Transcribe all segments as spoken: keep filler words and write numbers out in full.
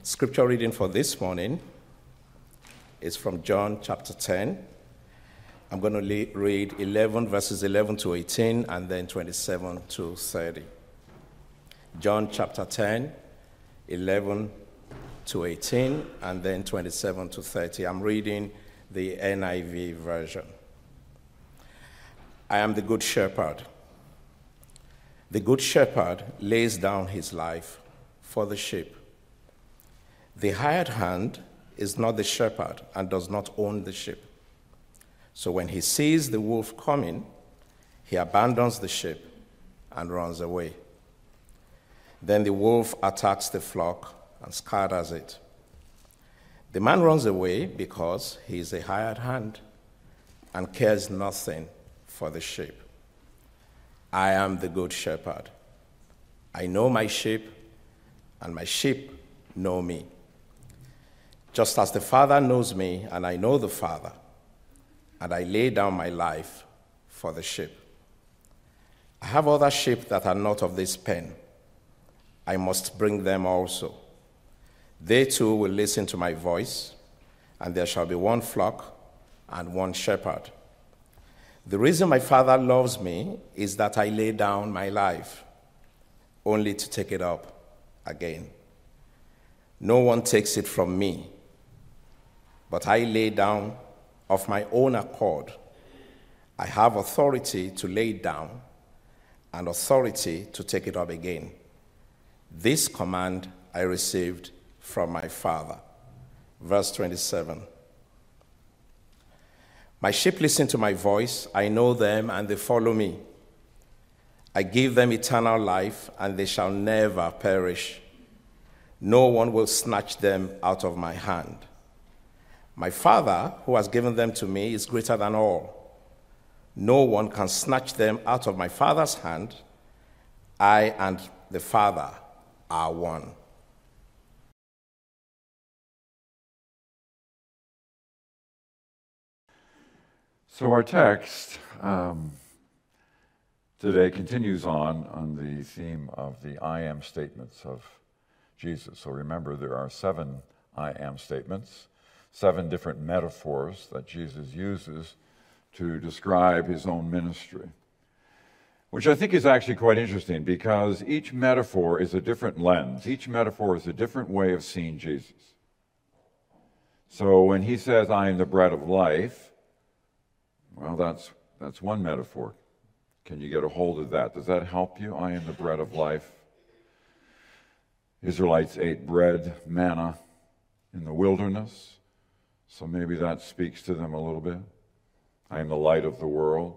Scripture reading for this morning is from John chapter ten. I'm going to read eleven verses eleven to eighteen and then twenty-seven to thirty. John chapter ten, eleven to eighteen and then twenty-seven to thirty. I'm reading the N I V version. I am the good shepherd. The good shepherd lays down his life for the sheep. The hired hand is not the shepherd and does not own the sheep. So when he sees the wolf coming, he abandons the sheep and runs away. Then the wolf attacks the flock and scatters it. The man runs away because he is a hired hand and cares nothing for the sheep. I am the good shepherd. I know my sheep, and my sheep know me. Just as the Father knows me, and I know the Father, and I lay down my life for the sheep. I have other sheep that are not of this pen. I must bring them also. They too will listen to my voice, and there shall be one flock and one shepherd. The reason my Father loves me is that I lay down my life, only to take it up again. No one takes it from me, but I lay down of my own accord. I have authority to lay it down and authority to take it up again. This command I received from my Father. Verse twenty-seven. My sheep listen to my voice. I know them, and they follow me. I give them eternal life, and they shall never perish. No one will snatch them out of my hand. My Father, who has given them to me, is greater than all. No one can snatch them out of my Father's hand. I and the Father are one. So our text um, today continues on on the theme of the I am statements of Jesus. So remember, there are seven I am statements, seven different metaphors that Jesus uses to describe his own ministry, which I think is actually quite interesting because each metaphor is a different lens. Each metaphor is a different way of seeing Jesus. So when he says, I am the bread of life, well, that's that's one metaphor. Can you get a hold of that? Does that help you? I am the bread of life. Israelites ate bread, manna, in the wilderness, so maybe that speaks to them a little bit. I am the light of the world.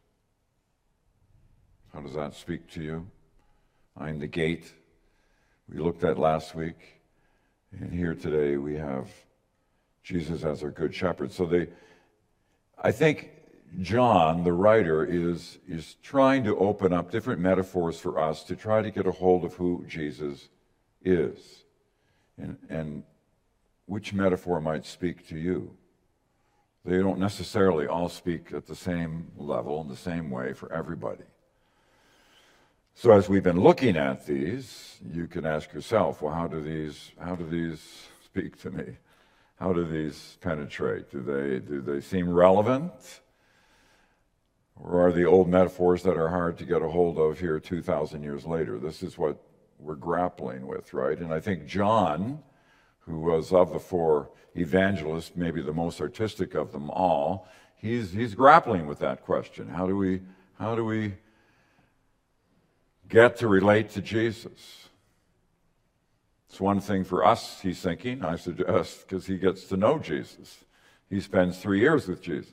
How does that speak to you? I am the gate we looked at last week. And here today we have Jesus as our good shepherd. So they, I think John, the writer, is, is trying to open up different metaphors for us to try to get a hold of who Jesus is and, and which metaphor might speak to you. They don't necessarily all speak at the same level, in the same way for everybody. So as we've been looking at these, you can ask yourself, well, how do these, how do these speak to me? How do these penetrate? Do they, do they seem relevant? Or are the old metaphors that are hard to get a hold of here two thousand years later? This is what we're grappling with, right? And I think John, who was of the four evangelists, maybe the most artistic of them all, he's he's grappling with that question. How do we how do we get to relate to Jesus? It's one thing for us, he's thinking, I suggest, because he gets to know Jesus. He spends three years with Jesus.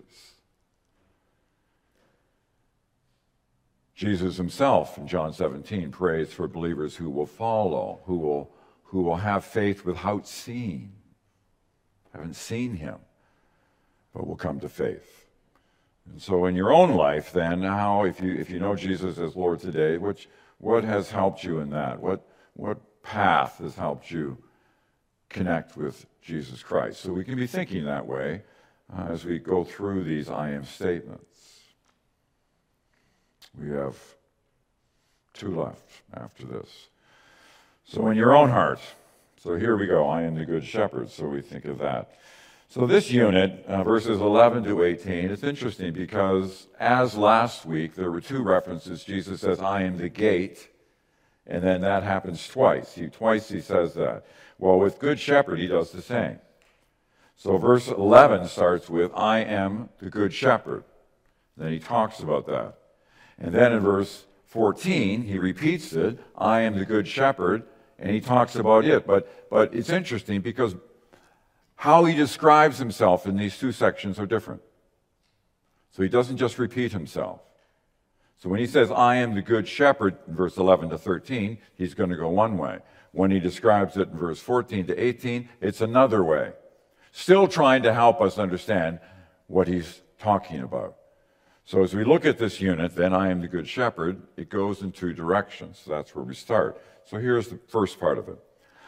Jesus himself, in John seventeen, prays for believers who will follow, who will, who will have faith without seeing. Haven't seen him, but will come to faith. And so in your own life, then, how, if you if you know Jesus as Lord today, which what has helped you in that? What what path has helped you connect with Jesus Christ? So we can be thinking that way uh, as we go through these I am statements. We have two left after this. So in your own heart, So here we go. I am the good shepherd. So we think of that. So this unit, uh, verses eleven to eighteen, it's interesting because as last week, there were two references. Jesus says, I am the gate. And then that happens twice. He, twice he says that. Well, with Good Shepherd, he does the same. So verse eleven starts with, I am the Good Shepherd. Then he talks about that. And then in verse fourteen, he repeats it, I am the Good Shepherd, and he talks about it. But, but it's interesting because how he describes himself in these two sections are different. So he doesn't just repeat himself. So when he says, I am the Good Shepherd, in verse eleven to thirteen, he's going to go one way. When he describes it in verse fourteen to eighteen, it's another way. Still trying to help us understand what he's talking about. So as we look at this unit, then I am the Good Shepherd, it goes in two directions. So that's where we start. So here's the first part of it.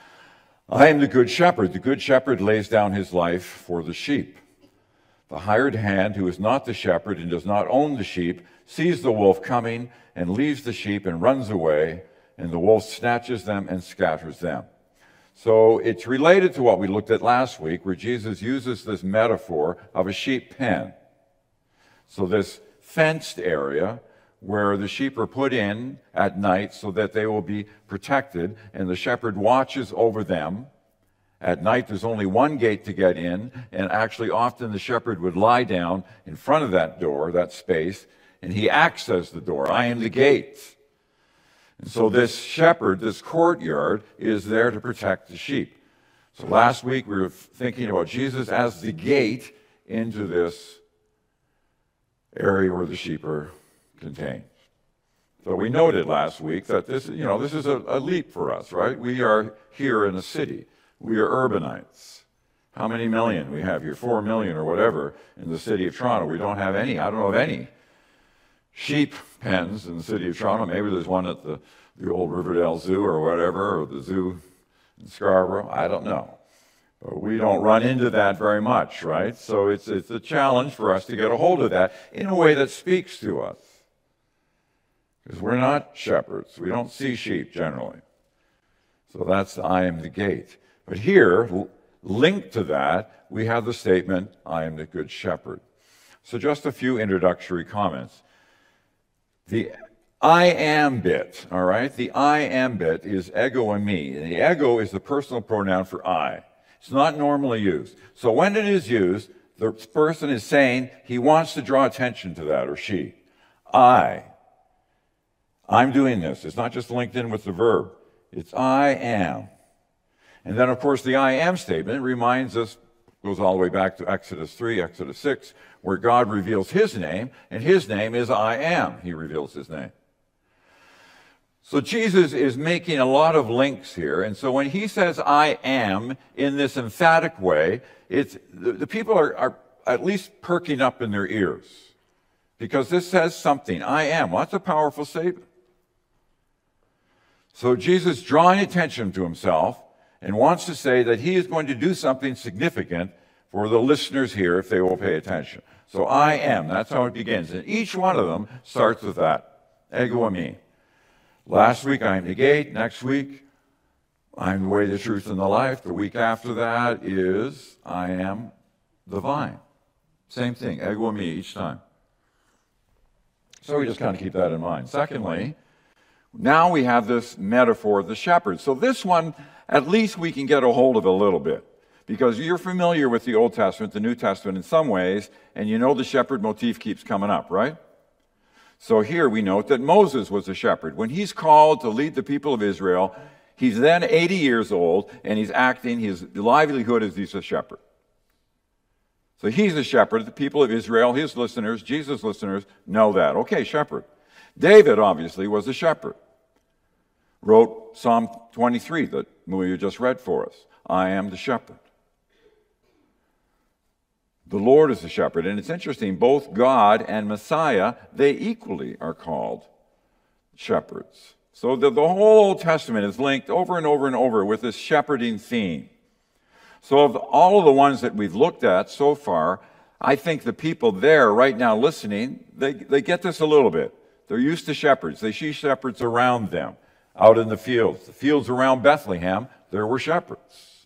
I am the Good Shepherd. The Good Shepherd lays down his life for the sheep. The hired hand, who is not the shepherd and does not own the sheep, sees the wolf coming and leaves the sheep and runs away, and the wolf snatches them and scatters them. So it's related to what we looked at last week, where Jesus uses this metaphor of a sheep pen. So this fenced area where the sheep are put in at night so that they will be protected, and the shepherd watches over them. At night, there's only one gate to get in, and actually often the shepherd would lie down in front of that door, that space, and he acts as the door. I am the gate. And so this shepherd, this courtyard, is there to protect the sheep. So last week we were thinking about Jesus as the gate into this area where the sheep are contained. So we noted last week that this, you know, this is a, a leap for us, right? We are here in a city. We are urbanites. How many million we have here? Four million or whatever in the city of Toronto. We don't have any. I don't know of any sheep pens in the city of Toronto. Maybe there's one at the, the old Riverdale Zoo or whatever, or the zoo in Scarborough. I don't know. But we don't run into that very much, right? So it's, it's a challenge for us to get a hold of that in a way that speaks to us. Because we're not shepherds. We don't see sheep generally. So that's the I am the gate. But here, linked to that, we have the statement, I am the Good Shepherd. So just a few introductory comments. The I am bit, all right? The I am bit is ego eimi. And the ego is the personal pronoun for I. It's not normally used. So when it is used, the person is saying he wants to draw attention to that, or she. I. I'm doing this. It's not just linked in with the verb. It's I am. And then, of course, the I am statement reminds us, goes all the way back to Exodus three, Exodus six, where God reveals his name, and his name is I am. He reveals his name. So Jesus is making a lot of links here, and so when he says I am in this emphatic way, it's, the, the people are, are at least perking up in their ears, because this says something. I am. Well, that's a powerful statement. So Jesus drawing attention to himself and wants to say that he is going to do something significant for the listeners here if they will pay attention. So I am, that's how it begins. And each one of them starts with that. Ego eimi. Last week, I am the gate. Next week, I am the way, the truth, and the life. The week after that is I am the vine. Same thing, ego eimi each time. So we just kind of keep that in mind. Secondly, now we have this metaphor of the shepherd. So this one, at least we can get a hold of a little bit, because you're familiar with the Old Testament, the New Testament in some ways, and you know the shepherd motif keeps coming up, right? So here we note that Moses was a shepherd. When he's called to lead the people of Israel, he's then eighty years old, and he's acting, his livelihood is he's a shepherd. So he's a shepherd. The people of Israel, his listeners, Jesus' listeners, know that. Okay, shepherd. David, obviously, was a shepherd. Wrote Psalm twenty-three that Muya just read for us. I am the shepherd. The Lord is the shepherd. And it's interesting, both God and Messiah, they equally are called shepherds. So the, the whole Old Testament is linked over and over and over with this shepherding theme. So of all of the ones that we've looked at so far, I think the people there right now listening, they, they get this a little bit. They're used to shepherds. They see shepherds around them, out in the fields. The fields around Bethlehem there were shepherds.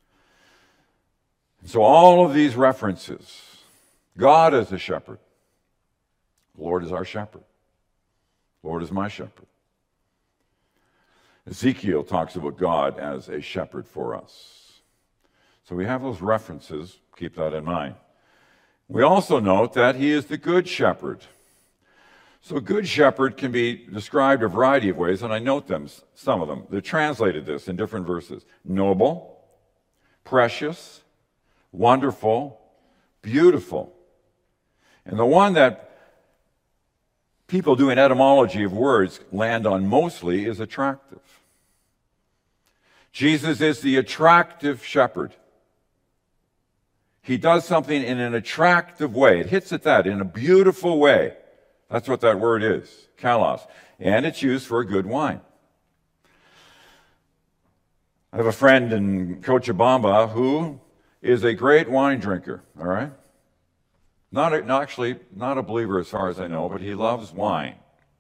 And so all of these references, God as a shepherd, the Lord is our shepherd. The Lord is my shepherd. Ezekiel talks about God as a shepherd for us. So we have those references. Keep that in mind. We also note that he is the good shepherd. So good shepherd can be described a variety of ways, and I note them, some of them. They're translated this in different verses. Noble, precious, wonderful, beautiful. And the one that people doing etymology of words land on mostly is attractive. Jesus is the attractive shepherd. He does something in an attractive way. It hits at that, in a beautiful way. That's what that word is, kalos. And it's used for a good wine. I have a friend in Cochabamba who is a great wine drinker, all right? Not, a, not actually, not a believer as far as I know, but he loves wine.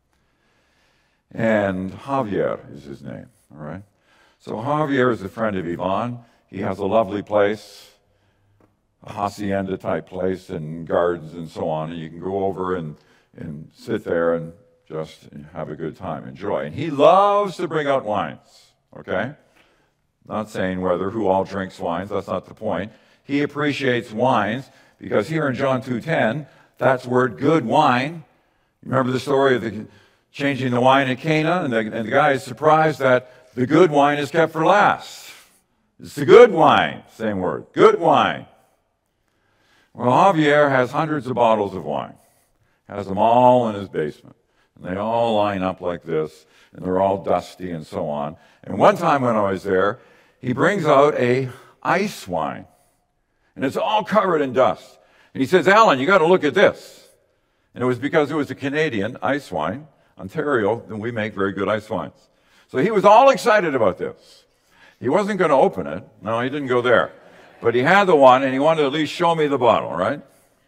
And Javier is his name, all right? So Javier is a friend of Yvonne. He has a lovely place, a hacienda-type place, and gardens and so on. And you can go over and, and sit there and just have a good time, enjoy. And he loves to bring out wines, okay? Not saying whether who all drinks wines, that's not the point. He appreciates wines because here in John two ten, that's word good wine. You remember the story of the changing the wine at Cana, and the, and the guy is surprised that the good wine is kept for last. It's the good wine, same word, good wine. Well, Javier has hundreds of bottles of wine, has them all in his basement, and they all line up like this, and they're all dusty and so on. And one time when I was there, he brings out a ice wine, and it's all covered in dust. And he says, Alan, you got to look at this. And it was because it was a Canadian ice wine, Ontario, and we make very good ice wines. So he was all excited about this. He wasn't going to open it. No, he didn't go there. But he had the one, and he wanted to at least show me the bottle, right?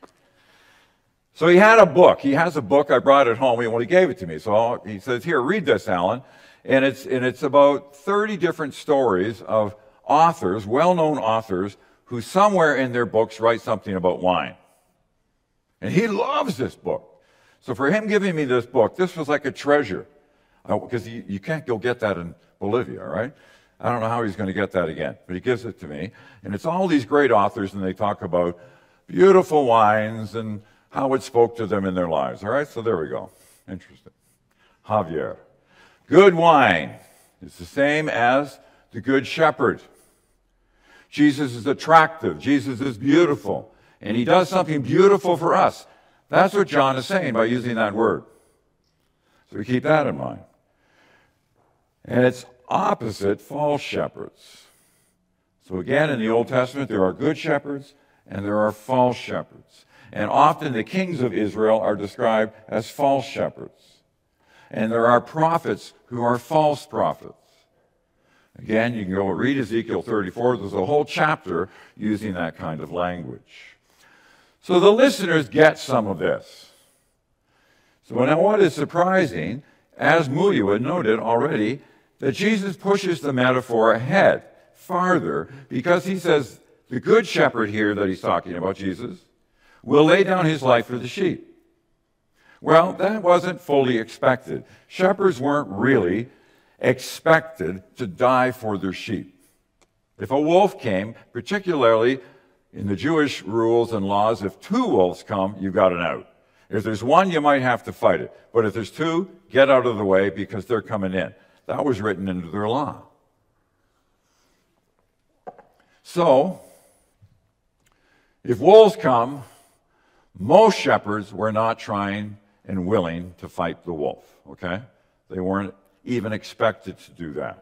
So he had a book. He has a book. I brought it home. Well, he gave it to me. So he says, here, read this, Alan. And it's, and it's about thirty different stories of authors, well-known authors, who somewhere in their books write something about wine. And he loves this book. So for him giving me this book, this was like a treasure. Because uh, you, you can't go get that in Bolivia, right? I don't know how he's going to get that again, but he gives it to me. And it's all these great authors, and they talk about beautiful wines and how it spoke to them in their lives. All right, so there we go. Interesting. Javier. Good wine is the same as the good shepherd. Jesus is attractive. Jesus is beautiful. And he does something beautiful for us. That's what John is saying by using that word. So we keep that in mind. And it's opposite false shepherds. So again, in the Old Testament, there are good shepherds and there are false shepherds. And often the kings of Israel are described as false shepherds. And there are prophets who are false prophets. Again, you can go read Ezekiel thirty-four. There's a whole chapter using that kind of language. So the listeners get some of this. So now what is surprising, as Muya noted already, that Jesus pushes the metaphor ahead, farther, because he says the good shepherd here that he's talking about, Jesus, will lay down his life for the sheep. Well, that wasn't fully expected. Shepherds weren't really expected to die for their sheep. If a wolf came, particularly in the Jewish rules and laws, if two wolves come, you've got an out. If there's one, you might have to fight it. But if there's two, get out of the way because they're coming in. That was written into their law. So, if wolves come, most shepherds were not trying and willing to fight the wolf, okay? They weren't even expected to do that.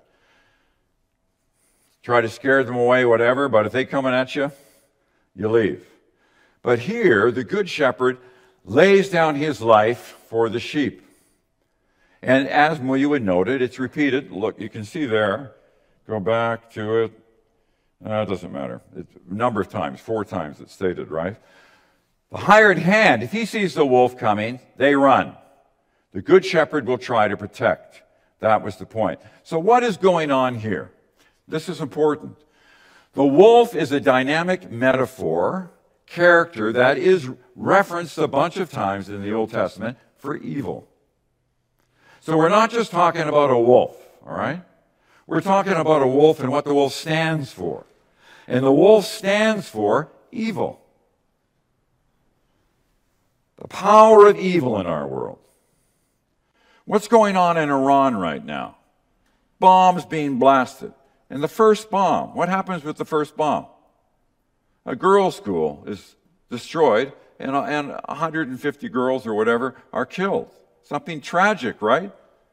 Try to scare them away, whatever, but if they're coming at you, you leave. But here, the good shepherd lays down his life for the sheep. And as you would noted, it's repeated. Look, you can see there. Go back to it. Uh, it doesn't matter. It's a number of times, four times it's stated, right? The hired hand, if he sees the wolf coming, they run. The good shepherd will try to protect. That was the point. So what is going on here? This is important. The wolf is a dynamic metaphor, character that is referenced a bunch of times in the Old Testament for evil. So we're not just talking about a wolf, all right? We're talking about a wolf and what the wolf stands for. And the wolf stands for evil. The power of evil in our world. What's going on in Iran right now? Bombs being blasted. And the first bomb, what happens with the first bomb? A girls' school is destroyed, and, and one hundred fifty girls or whatever are killed. Something tragic, right?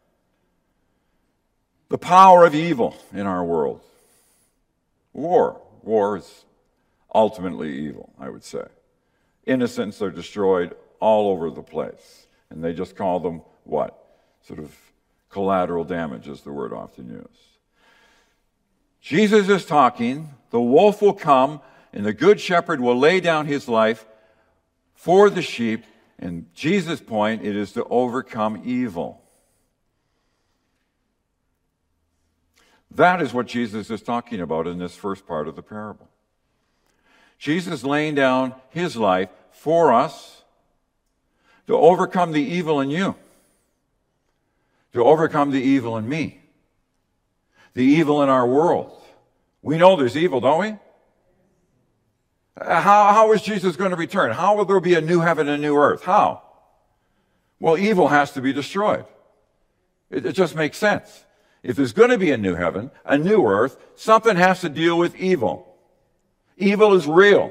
The power of evil in our world. War. War is ultimately evil, I would say. Innocents are destroyed all over the place. And they just call them what? Sort of collateral damage is the word often used. Jesus is talking, the wolf will come, and the good shepherd will lay down his life for the sheep. And Jesus' point, it is to overcome evil. That is what Jesus is talking about in this first part of the parable. Jesus laying down his life for us to overcome the evil in you, to overcome the evil in me, the evil in our world. We know there's evil, don't we? How, how is Jesus going to return? How will there be a new heaven and a new earth? How? Well, evil has to be destroyed. It, it just makes sense. If there's going to be a new heaven, a new earth, something has to deal with evil. Evil is real.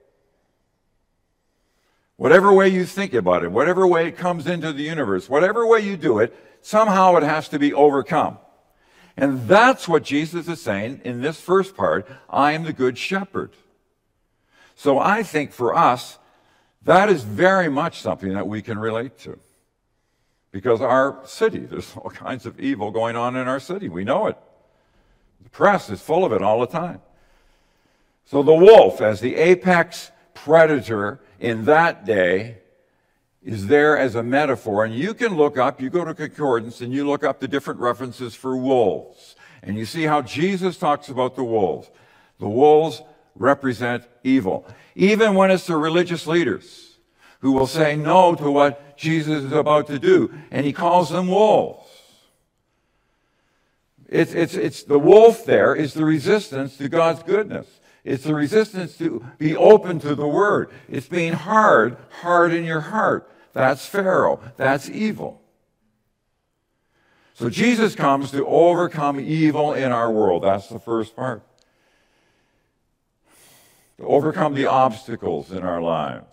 Whatever way you think about it, whatever way it comes into the universe, whatever way you do it, somehow it has to be overcome. And that's what Jesus is saying in this first part, I am the good shepherd. So I think for us, that is very much something that we can relate to. Because our city, there's all kinds of evil going on in our city. We know it. The press is full of it all the time. So the wolf, as the apex predator in that day, is there as a metaphor. And you can look up, you go to concordance, and you look up the different references for wolves. And you see how Jesus talks about the wolves. The wolves represent evil. Even when it's the religious leaders who will say no to what Jesus is about to do, and he calls them wolves. It's, it's, it's the wolf there is the resistance to God's goodness. It's the resistance to be open to the word. It's being hard, hard in your heart. That's Pharaoh. That's evil. So Jesus comes to overcome evil in our world. That's the first part. To overcome the obstacles in our lives.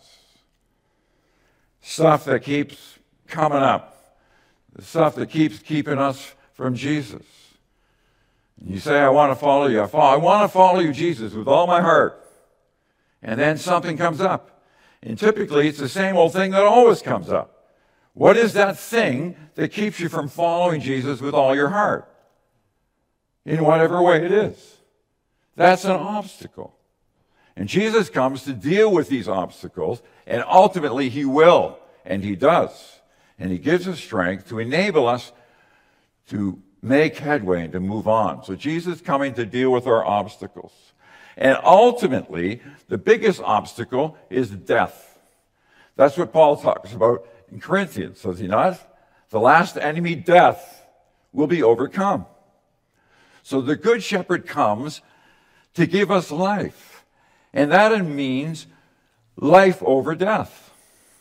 Stuff that keeps coming up. The stuff that keeps keeping us from Jesus. And you say, I want to follow you. I, follow, I want to follow you, Jesus, with all my heart. And then something comes up. And typically, it's the same old thing that always comes up. What is that thing that keeps you from following Jesus with all your heart? In whatever way it is. That's an obstacle. And Jesus comes to deal with these obstacles, and ultimately he will, and he does. And he gives us strength to enable us to make headway and to move on. So Jesus is coming to deal with our obstacles. And ultimately, the biggest obstacle is death. That's what Paul talks about in Corinthians, does he not? The last enemy, death, will be overcome. So the Good Shepherd comes to give us life. And that means life over death.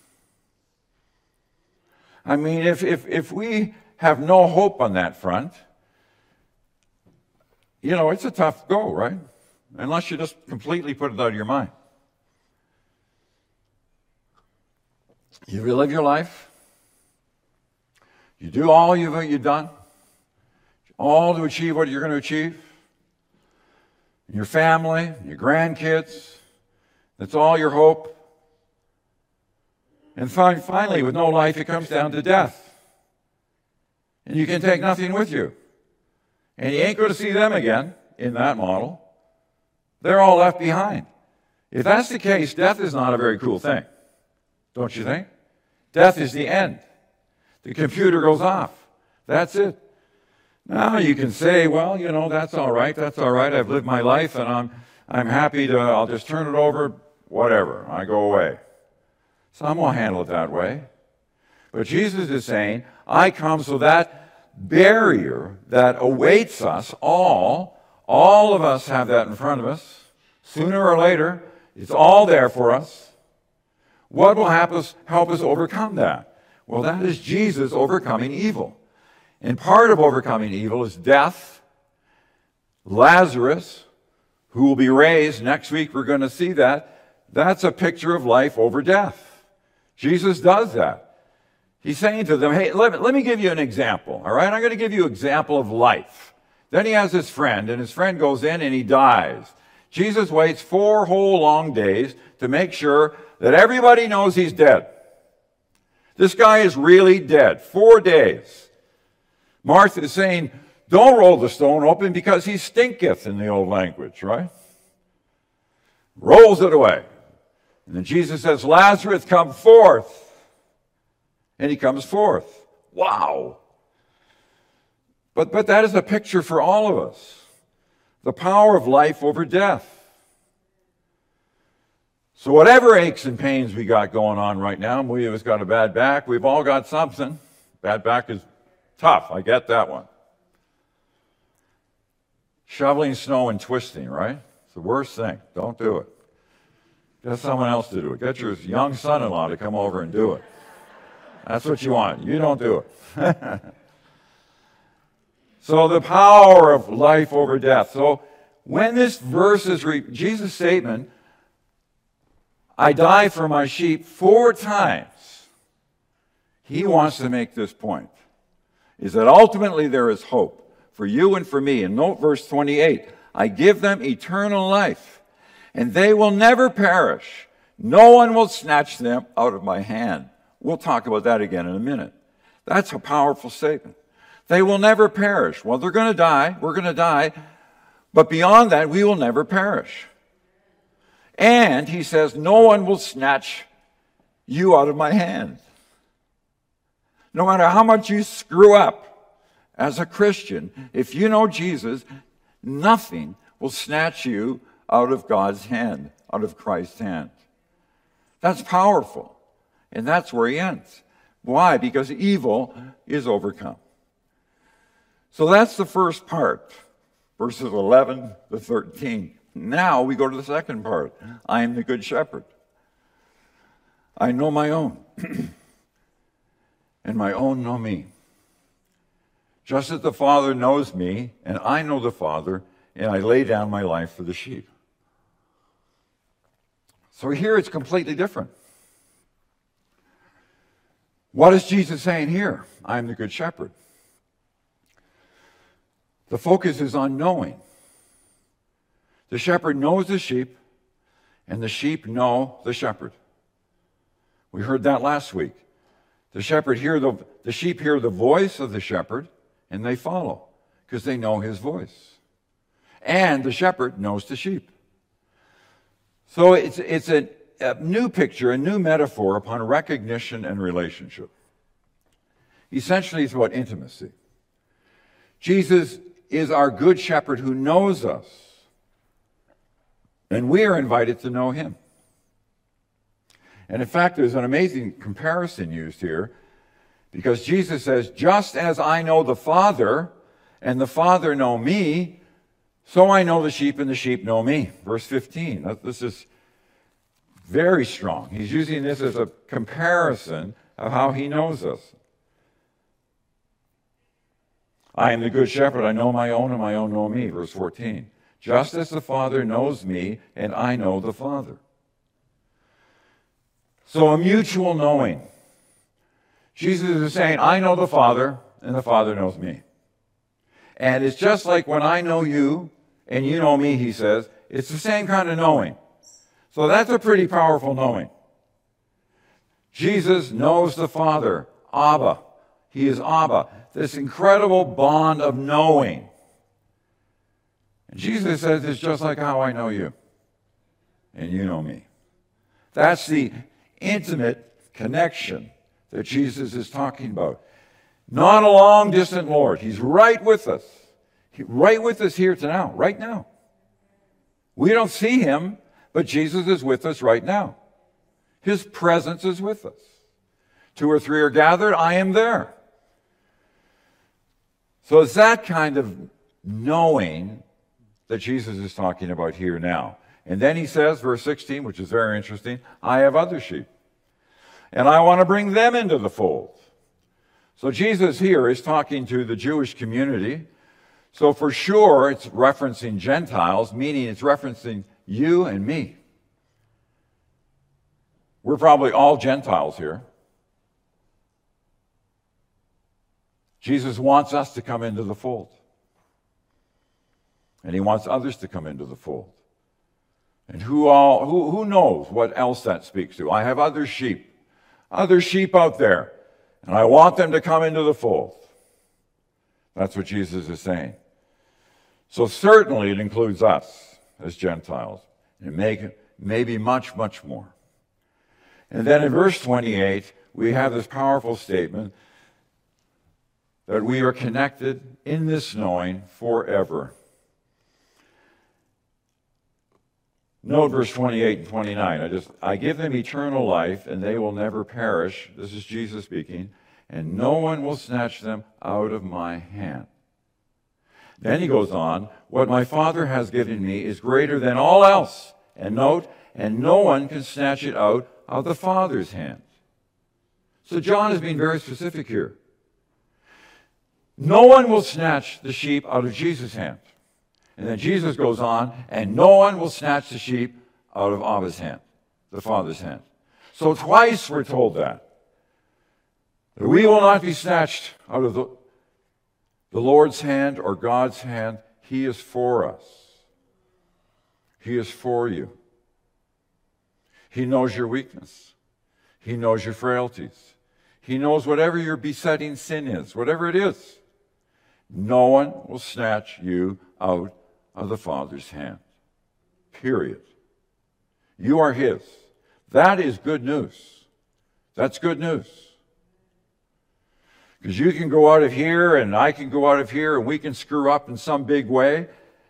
I mean, if, if, if we have no hope on that front, you know, it's a tough go, right? Unless you just completely put it out of your mind. You relive your life. You do all you've, you've done. All to achieve what you're going to achieve. Your family, your grandkids, that's all your hope. And finally, with no life, it comes down to death. And you can take nothing with you. And you ain't going to see them again in that model. They're all left behind. If that's the case, death is not a very cool thing. Don't you think? Death is the end. The computer goes off. That's it. Now you can say, well, you know, that's all right, that's all right. I've lived my life and I'm, I'm happy to, I'll just turn it over, whatever, I go away. Some will handle it that way. But Jesus is saying, I come so that barrier that awaits us all, all of us have that in front of us. Sooner or later, it's all there for us. What will help us, help us overcome that? Well, that is Jesus overcoming evil. And part of overcoming evil is death. Lazarus, who will be raised next week, we're going to see that. That's a picture of life over death. Jesus does that. He's saying to them, hey, let me, let me give you an example, all right? I'm going to give you an example of life. Then he has his friend, and his friend goes in and he dies. Jesus waits four whole long days to make sure that everybody knows he's dead. This guy is really dead. Four days. Martha is saying, don't roll the stone open because he stinketh in the old language, right? Rolls it away. And then Jesus says, Lazarus, come forth. And he comes forth. Wow. But, but that is a picture for all of us. The power of life over death. So whatever aches and pains we got going on right now, we have got a bad back, we've all got something. Bad back is tough, I get that one. Shoveling snow and twisting, right? It's the worst thing. Don't do it. Get someone else to do it. Get your young son-in-law to come over and do it. That's what you want. You don't do it. So the power of life over death. So when this verse is, re- Jesus' statement, I die for my sheep four times, he wants to make this point, is that ultimately there is hope for you and for me. And note verse twenty-eight, I give them eternal life, and they will never perish. No one will snatch them out of my hand. We'll talk about that again in a minute. That's a powerful statement. They will never perish. Well, they're going to die. We're going to die. But beyond that, we will never perish. And he says, no one will snatch you out of my hand. No matter how much you screw up as a Christian, if you know Jesus, nothing will snatch you out of God's hand, out of Christ's hand. That's powerful. And that's where he ends. Why? Because evil is overcome. So that's the first part, verses eleven to thirteen. Now we go to the second part. I am the good shepherd. I know my own, and my own know me. Just as the Father knows me, and I know the Father, and I lay down my life for the sheep. So here it's completely different. What is Jesus saying here? I am the good shepherd. The focus is on knowing. The shepherd knows the sheep, and the sheep know the shepherd. We heard that last week. The shepherd hear the, the sheep hear the voice of the shepherd, and they follow, because they know his voice. And the shepherd knows the sheep. So it's, it's a, a new picture, a new metaphor upon recognition and relationship. Essentially, it's about intimacy. Jesus is our good shepherd who knows us, and we are invited to know him. And in fact, there's an amazing comparison used here, because Jesus says, just as I know the Father, and the Father know me, so I know the sheep, and the sheep know me. Verse fifteen. This is very strong. He's using this as a comparison of how he knows us. I am the good shepherd. I know my own, and my own know me. Verse fourteen. Just as the Father knows me, and I know the Father. So a mutual knowing. Jesus is saying, I know the Father, and the Father knows me. And it's just like when I know you, and you know me, he says, it's the same kind of knowing. So that's a pretty powerful knowing. Jesus knows the Father, Abba. He is Abba. This incredible bond of knowing. And Jesus says, it's just like how I know you, and you know me. That's the intimate connection that Jesus is talking about. Not a long distant Lord. He's right with us. He, right with us here to now, right now. We don't see him, but Jesus is with us right now. His presence is with us. Two or three are gathered, I am there. So it's that kind of knowing that Jesus is talking about here now. And then he says, verse sixteen, which is very interesting, I have other sheep, and I want to bring them into the fold. So Jesus here is talking to the Jewish community. So for sure, it's referencing Gentiles, meaning it's referencing you and me. We're probably all Gentiles here. Jesus wants us to come into the fold. And he wants others to come into the fold. And who all who, who knows what else that speaks to? I have other sheep, other sheep out there, and I want them to come into the fold. That's what Jesus is saying. So certainly it includes us as Gentiles, and maybe maybe much, much more. And then in verse twenty-eight, we have this powerful statement that we are connected in this knowing forever. Note verse twenty-eight and twenty-nine. I just I give them eternal life, and they will never perish. This is Jesus speaking, and no one will snatch them out of my hand. Then he goes on, what my Father has given me is greater than all else. And note, and no one can snatch it out of the Father's hand. So John is being very specific here. No one will snatch the sheep out of Jesus' hand. And then Jesus goes on, and no one will snatch the sheep out of Abba's hand, the Father's hand. So twice we're told that. That we will not be snatched out of the, the Lord's hand or God's hand. He is for us. He is for you. He knows your weakness. He knows your frailties. He knows whatever your besetting sin is, whatever it is. No one will snatch you out of the Father's hand. Period. You are his. That is good news. That's good news. Because you can go out of here and I can go out of here and we can screw up in some big way.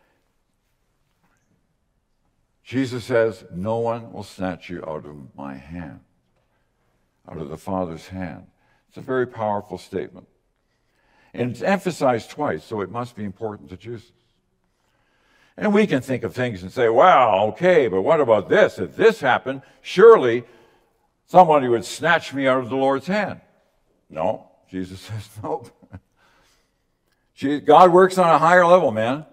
Jesus says, no one will snatch you out of my hand, out of the Father's hand. It's a very powerful statement. And it's emphasized twice, so it must be important to Jesus. And we can think of things and say, wow, okay, but what about this? If this happened, surely somebody would snatch me out of the Lord's hand. No, Jesus says, nope. God works on a higher level, man.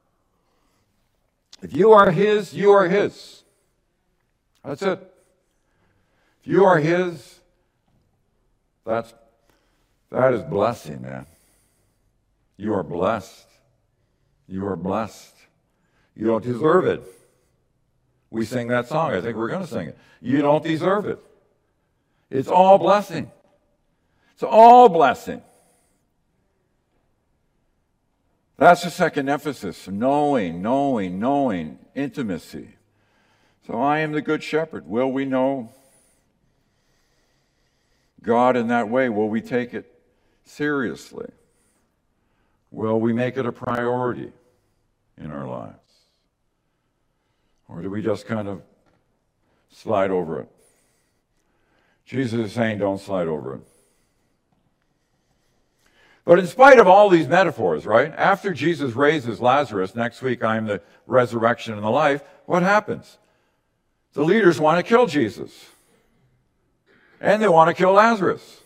If you are his, you are his. That's it. If you are his, that's, that is blessing, man. You are blessed. You are blessed. You don't deserve it. We sing that song. I think we're going to sing it. You don't deserve it. It's all blessing. It's all blessing. That's the second emphasis. Knowing, knowing, knowing, intimacy. So I am the good shepherd. Will we know God in that way? Will we take it seriously? Will we make it a priority in our lives? Or do we just kind of slide over it? Jesus is saying don't slide over it. But in spite of all these metaphors, right? After Jesus raises Lazarus, next week I am the resurrection and the life, what happens? The leaders want to kill Jesus. And they want to kill Lazarus.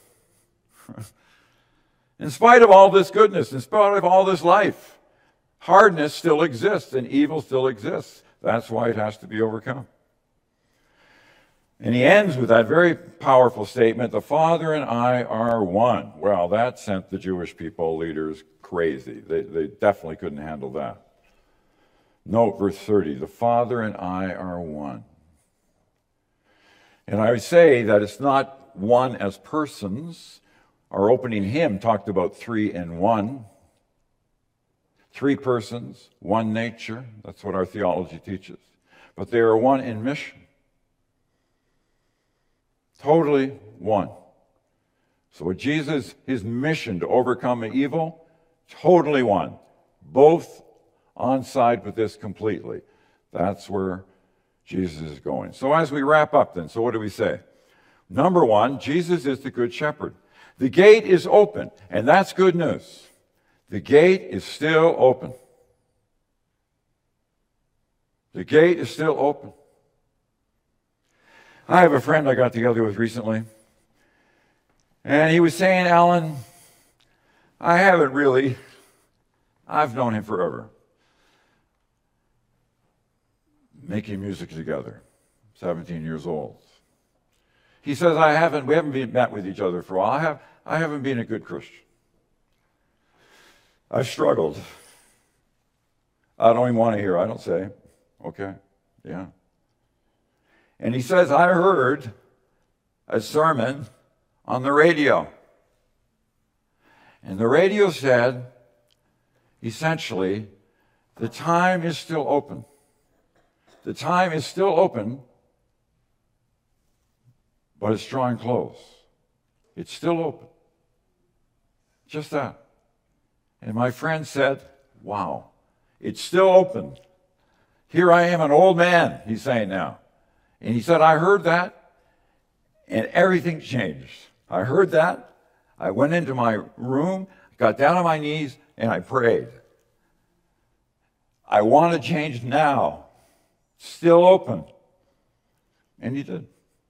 In spite of all this goodness, in spite of all this life, hardness still exists and evil still exists. That's why it has to be overcome. And he ends with that very powerful statement, the Father and I are one. Well, that sent the Jewish people, leaders, crazy. They, they definitely couldn't handle that. Note verse thirty, the Father and I are one. And I would say that it's not one as persons. Our opening hymn talked about three in one. Three persons, one nature. That's what our theology teaches. But they are one in mission. Totally one. So what Jesus, his mission to overcome evil, totally won. Both on side with this completely. That's where Jesus is going. So as we wrap up then, so what do we say? Number one, Jesus is the good shepherd. The gate is open, and that's good news. The gate is still open. The gate is still open. I have a friend I got together with recently, and he was saying, Alan, I haven't really, I've known him forever, making music together, seventeen years old. He says, I haven't, we haven't been, met with each other for a while. I, have, I haven't been a good Christian. I've struggled. I don't even want to hear, I don't say. Okay, yeah. And he says, I heard a sermon on the radio. And the radio said, essentially, the time is still open. The time is still open, but it's drawing close. It's still open. Just that. And my friend said, wow, it's still open. Here I am, an old man, he's saying now. And he said, I heard that, and everything changed. I heard that. I went into my room, got down on my knees, and I prayed. I want to change now. Still open. And he did.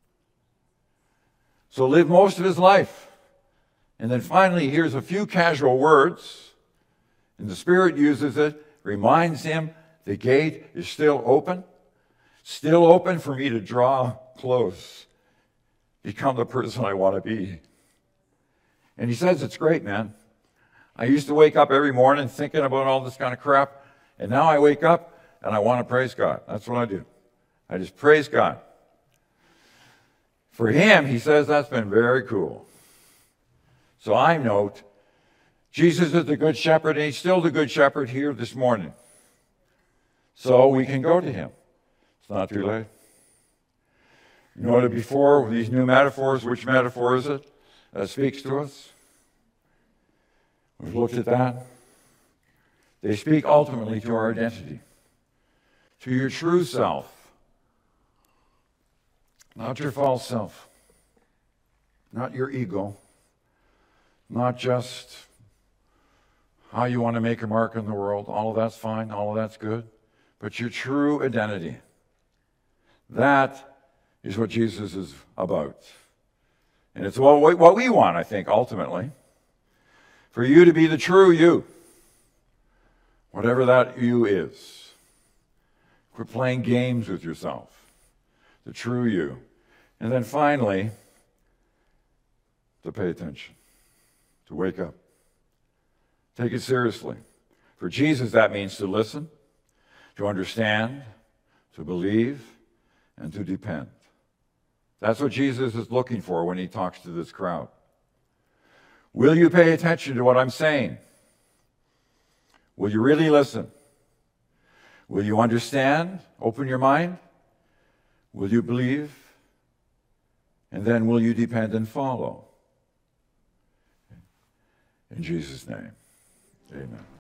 So lived most of his life. And then finally he hears a few casual words, and the Spirit uses it, reminds him the gate is still open, still open for me to draw close, become the person I want to be. And he says, it's great, man. I used to wake up every morning thinking about all this kind of crap, and now I wake up and I want to praise God. That's what I do. I just praise God. For him, he says, that's been very cool. So I note, Jesus is the good shepherd, and he's still the good shepherd here this morning. So we can go to him. It's not too late. You noted before, these new metaphors, which metaphor is it that speaks to us? We've looked at that. They speak ultimately to our identity, to your true self, not your false self, not your ego, not just how you want to make a mark in the world. All of that's fine, all of that's good, but your true identity. That is what Jesus is about. And it's what we want, I think, ultimately, for you to be the true you, whatever that you is. Quit playing games with yourself. The true you. And then finally, to pay attention, to wake up. Take it seriously. For Jesus, that means to listen, to understand, to believe, and to depend. That's what Jesus is looking for when he talks to this crowd. Will you pay attention to what I'm saying? Will you really listen? Will you understand? Open your mind? Will you believe? And then will you depend and follow? In Jesus' name, amen.